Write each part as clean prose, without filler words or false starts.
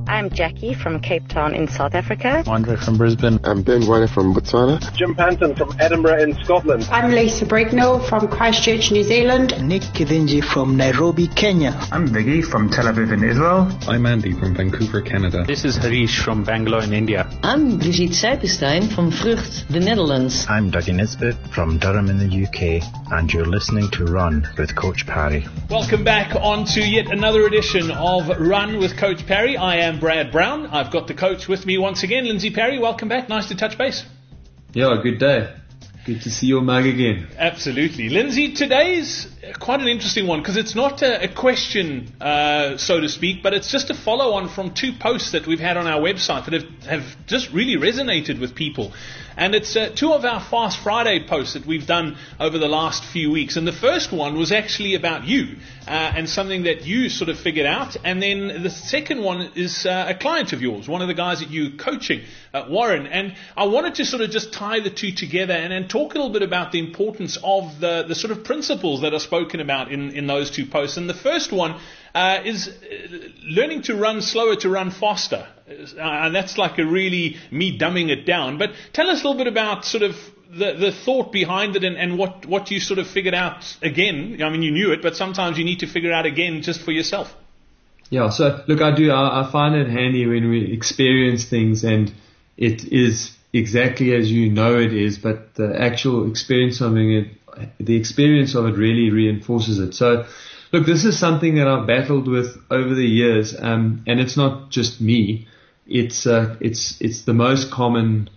I'm Jackie from Cape Town in South Africa. Andre from Brisbane. I'm Ben Guane from Botswana. Jim Panton from Edinburgh in Scotland. I'm Lisa Brignall from Christchurch, New Zealand. Nick Kithinji from Nairobi, Kenya. I'm Viggy from Tel Aviv in Israel. I'm Andy from Vancouver, Canada. This is Harish from Bangalore in India. I'm Brigitte Seipenstein from Vrucht, the Netherlands. I'm Dougie Nisbet from Durham in the UK, and you're listening to Run with Coach Parry. Welcome back on to yet another edition of Run with Coach Parry. I am Brad Brown. I've got the coach with me once again, Lindsay Parry. Welcome back. Nice to touch base. Yeah, good day. Good to see your mug again. Absolutely. Lindsay, today's quite an interesting one because it's not a question, so to speak, but it's just a follow-on from two posts that we've had on our website that have just really resonated with people. And it's two of our Fast Friday posts that we've done over the last few weeks. And the first one was actually about you and something that you sort of figured out. And then the second one is a client of yours, one of the guys that you're coaching, Warren. And I wanted to sort of just tie the two together and talk a little bit about the importance of the sort of principles that are spoken about in those two posts. And the first one is learning to run slower to run faster. And that's like a really me dumbing it down. But tell us a little bit about sort of the thought behind it and what you sort of figured out again. I mean, you knew it, but sometimes you need to figure out again just for yourself. Yeah, so look, I find it handy when we experience things and it is exactly as you know it is, but the actual experience of it, the experience of it really reinforces it. So look, this is something that I've battled with over the years, and it's not just me. It's the most common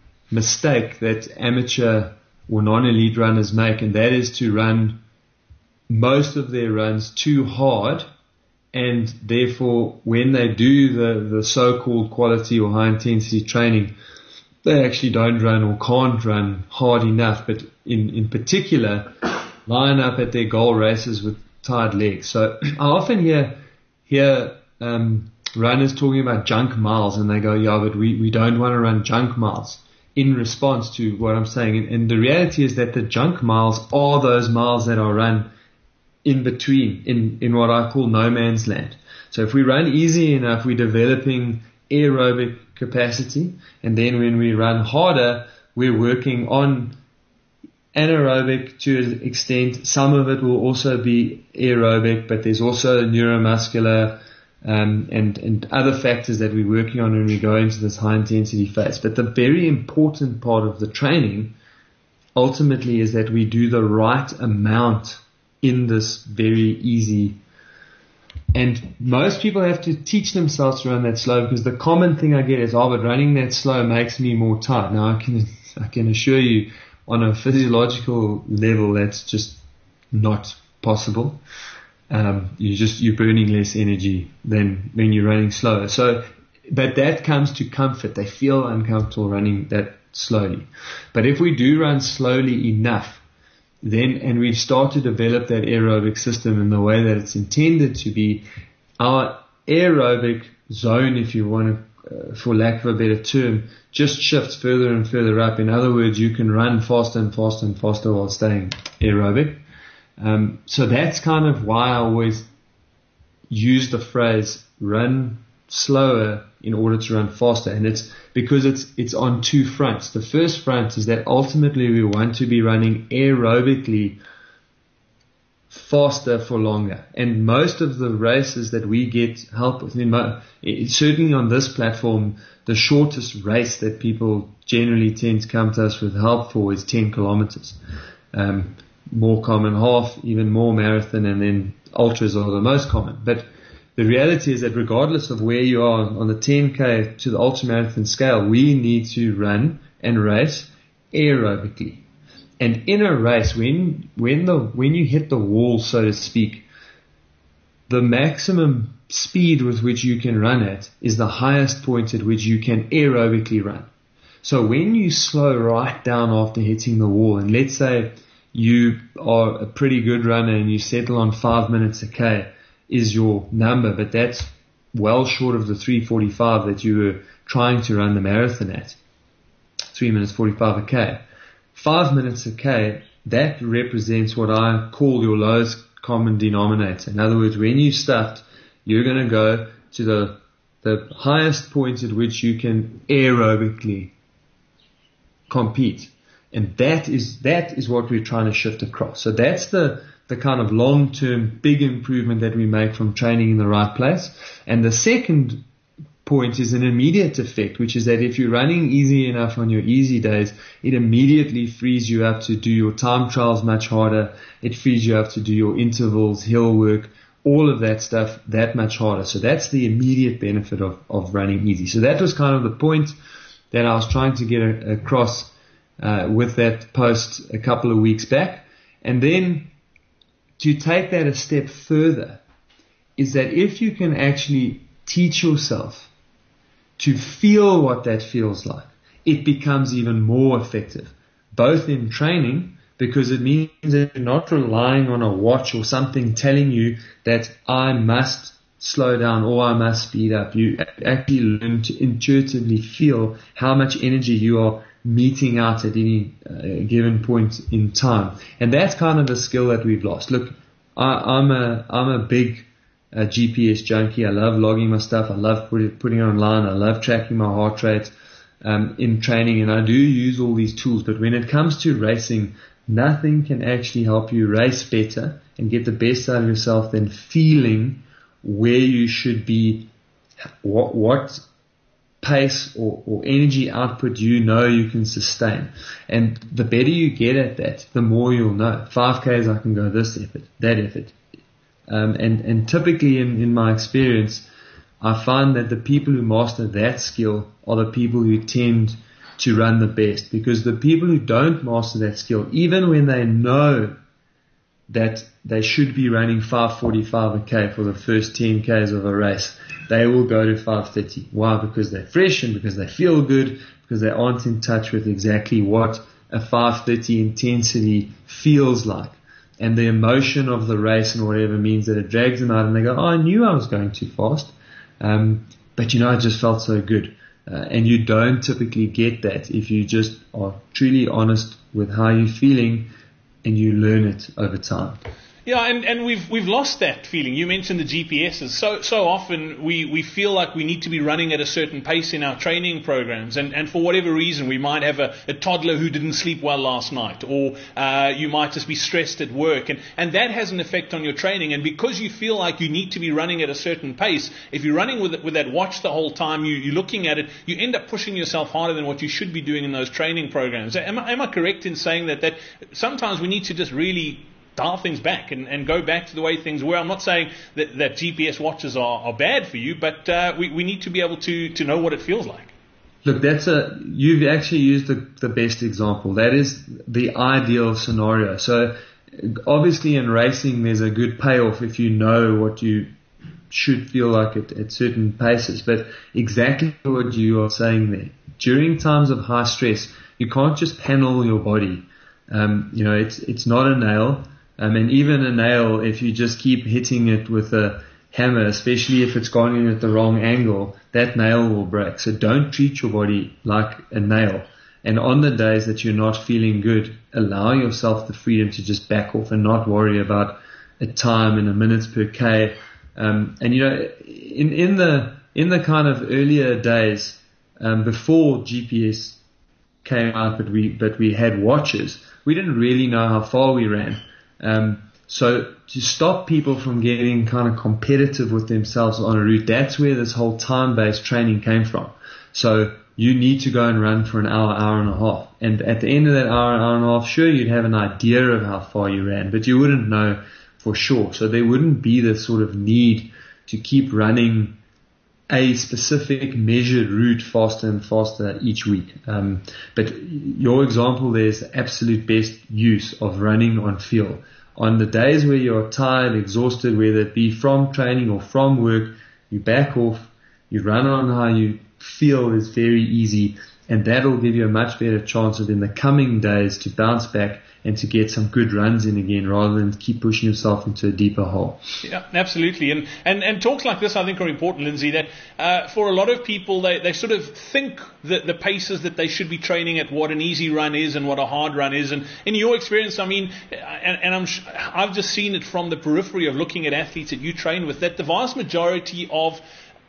mistake that amateur or non-elite runners make, and that is to run most of their runs too hard, and therefore when they do the so-called quality or high-intensity training, they actually don't run or can't run hard enough, but in particular line up at their goal races with tired legs. So I often hear runners talking about junk miles, and they go, yeah, but we don't want to run junk miles, in response to what I'm saying. And the reality is that the junk miles are those miles that are run in between, in what I call no man's land. So if we run easy enough, we're developing aerobic capacity, and then when we run harder, we're working on anaerobic to an extent. Some of it will also be aerobic, but there's also neuromuscular and other factors that we're working on when we go into this high intensity phase. But the very important part of the training ultimately is that we do the right amount in this very easy. And most people have to teach themselves to run that slow, because the common thing I get is, oh, but running that slow makes me more tired. Now I can assure you, on a physiological level, that's just not possible. You're burning less energy than when you're running slower. So, but that comes to comfort. They feel uncomfortable running that slowly. But if we do run slowly enough, and we start to develop that aerobic system in the way that it's intended to be, our aerobic zone, if you want to, for lack of a better term, just shifts further and further up. In other words, you can run faster and faster and faster while staying aerobic. So that's kind of why I always use the phrase run slower in order to run faster. And it's because it's on two fronts. The first front is that ultimately we want to be running aerobically faster for longer. And most of the races that we get help with, certainly on this platform, the shortest race that people generally tend to come to us with help for is 10 kilometers. More common half, even more marathon, and then ultras are the most common. But the reality is that regardless of where you are on the 10K to the ultramarathon scale, we need to run and race aerobically. And in a race, when you hit the wall, so to speak, the maximum speed with which you can run at is the highest point at which you can aerobically run. So when you slow right down after hitting the wall, and let's say you are a pretty good runner and you settle on 5 minutes a K is your number, but that's well short of the 3:45 that you were trying to run the marathon at. 3 minutes 45 a K. 5 minutes a K, that represents what I call your lowest common denominator. In other words, when you stuffed, you're going to go to the the highest point at which you can aerobically compete. And that is what we're trying to shift across. So that's the kind of long-term big improvement that we make from training in the right place. And the second point is an immediate effect, which is that if you're running easy enough on your easy days, it immediately frees you up to do your time trials much harder. It frees you up to do your intervals, hill work, all of that stuff that much harder. So that's the immediate benefit of running easy. So that was kind of the point that I was trying to get across with that post a couple of weeks back. And then to take that a step further is that if you can actually teach yourself to feel what that feels like, it becomes even more effective, both in training, because it means that you're not relying on a watch or something telling you that I must slow down or I must speed up. You actually learn to intuitively feel how much energy you are meeting out at any given point in time. And that's kind of the skill that we've lost. Look, I'm a big GPS junkie. I love logging my stuff. I love putting it online. I love tracking my heart rate in training, and I do use all these tools. But when it comes to racing, nothing can actually help you race better and get the best out of yourself than feeling where you should be, what pace or energy output you can sustain. And the better you get at that, the more you'll know. 5Ks, I can go this effort, that effort. And typically in my experience, I find that the people who master that skill are the people who tend to run the best, because the people who don't master that skill, even when they know that they should be running 5:45 a K for the first 10 Ks of a race, they will go to 5:30. Why? Because they're fresh and because they feel good, because they aren't in touch with exactly what a 5:30 intensity feels like. And the emotion of the race and whatever means that it drags them out, and they go, I knew I was going too fast, but I just felt so good. And you don't typically get that if you just are truly honest with how you're feeling and you learn it over time. Yeah, and we've lost that feeling. You mentioned the GPSs. So often we feel like we need to be running at a certain pace in our training programs, and for whatever reason we might have a toddler who didn't sleep well last night, or you might just be stressed at work, and that has an effect on your training. And because you feel like you need to be running at a certain pace, if you're running with that watch the whole time, you're looking at it, you end up pushing yourself harder than what you should be doing in those training programs. Am I correct in saying that sometimes we need to just really dial things back and go back to the way things were? I'm not saying that GPS watches are bad for you, but we need to be able to know what it feels like. Look, you've actually used the best example. That is the ideal scenario. So obviously in racing there's a good payoff if you know what you should feel like at certain paces, but exactly what you are saying there. During times of high stress, you can't just panel your body. It's not a nail. And even a nail, if you just keep hitting it with a hammer, especially if it's gone in at the wrong angle, that nail will break. So don't treat your body like a nail. And on the days that you're not feeling good, allow yourself the freedom to just back off and not worry about a time and a minutes per K. In the kind of earlier days, before GPS came out, but we had watches, we didn't really know how far we ran. So to stop people from getting kind of competitive with themselves on a route, that's where this whole time-based training came from. So you need to go and run for an hour and a half. And at the end of that hour and a half, sure, you'd have an idea of how far you ran, but you wouldn't know for sure. So there wouldn't be this sort of need to keep running a specific measured route faster and faster each week. But your example, there's the absolute best use of running on feel. On the days where you're tired, exhausted, whether it be from training or from work, you back off, you run on how you feel is very easy, and that will give you a much better chance of in the coming days to bounce back and to get some good runs in again, rather than keep pushing yourself into a deeper hole. Yeah, absolutely. And talks like this, I think, are important, Lindsay, that for a lot of people, they sort of think that the paces that they should be training at, what an easy run is and what a hard run is. And in your experience, I mean, I've just seen it from the periphery of looking at athletes that you train with, that the vast majority of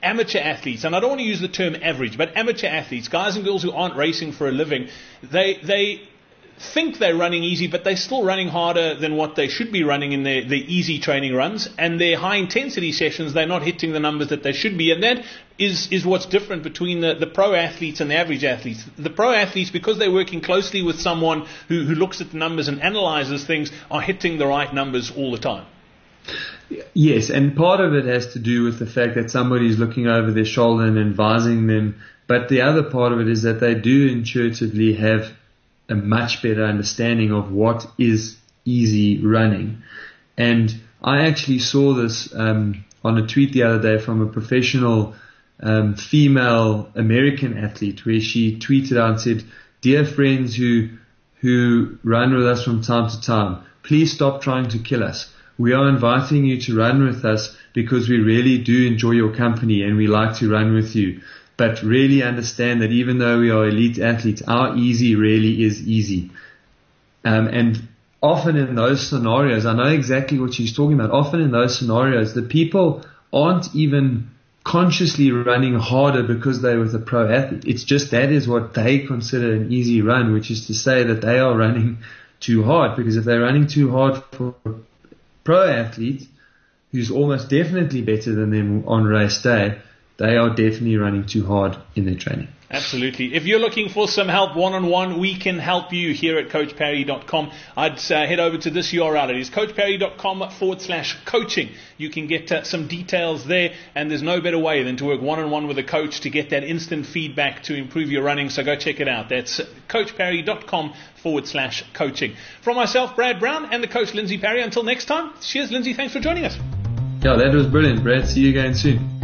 amateur athletes, and I don't want to use the term average, but amateur athletes, guys and girls who aren't racing for a living, they think they're running easy, but they're still running harder than what they should be running in their easy training runs, and their high intensity sessions, they're not hitting the numbers that they should be, and that is what's different between the pro athletes and the average athletes. The pro athletes, because they're working closely with someone who looks at the numbers and analyzes things, are hitting the right numbers all the time. Yes, and part of it has to do with the fact that somebody's looking over their shoulder and advising them, but the other part of it is that they do intuitively have a much better understanding of what is easy running. And I actually saw this on a tweet the other day from a professional female American athlete, where she tweeted out and said, "Dear friends who run with us from time to time, please stop trying to kill us. We are inviting you to run with us because we really do enjoy your company and we like to run with you. But really understand that even though we are elite athletes, our easy really is easy." And often in those scenarios, I know exactly what she's talking about. Often in those scenarios, the people aren't even consciously running harder because they're with a pro athlete. It's just that is what they consider an easy run, which is to say that they are running too hard. Because if they're running too hard for a pro athlete who's almost definitely better than them on race day, they are definitely running too hard in their training. Absolutely. If you're looking for some help one-on-one, we can help you here at CoachParry.com. I'd head over to this URL. It is CoachParry.com/coaching. You can get some details there, and there's no better way than to work one-on-one with a coach to get that instant feedback to improve your running. So go check it out. That's CoachParry.com/coaching. From myself, Brad Brown, and the coach, Lindsay Parry. Until next time, cheers, Lindsay. Thanks for joining us. Yeah, that was brilliant, Brad. See you again soon.